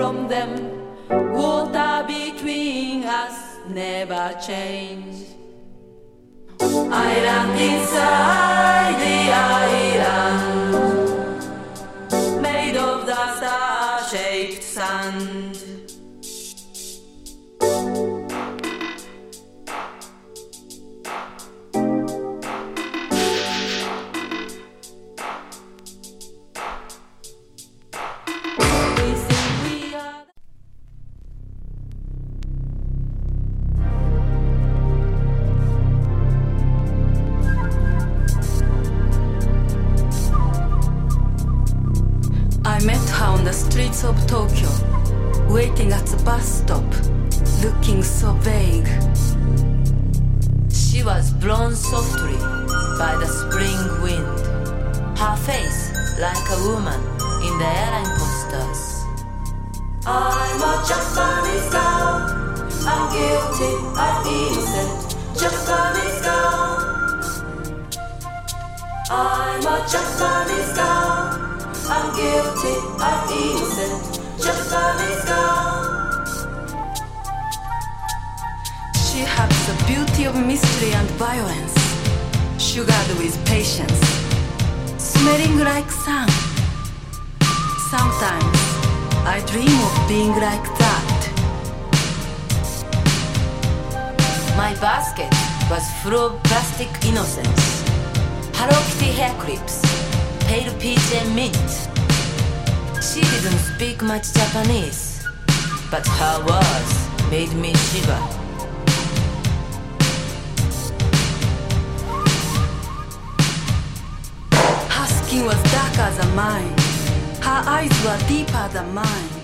from them. Water between us never changed. Island inside the island, made of the star-shaped sand. I met her on the streets of Tokyo, waiting at the bus stop, looking so vague. She was blown softly by the spring wind, her face like a woman in the airline posters. I'm a Japanese girl, I'm guilty, I'm innocent, Japanese girl. I'm a Japanese girl, I'm guilty, I'm innocent, Japanese girl. She had the beauty of mystery and violence, sugared with patience, smelling like sun. Sometimes I dream of being like that. My basket was full of plastic innocence, Hello Kitty hair clips, pale peach and mint. She didn't speak much Japanese, but her words made me shiver. Her skin was darker than mine, her eyes were deeper than mine.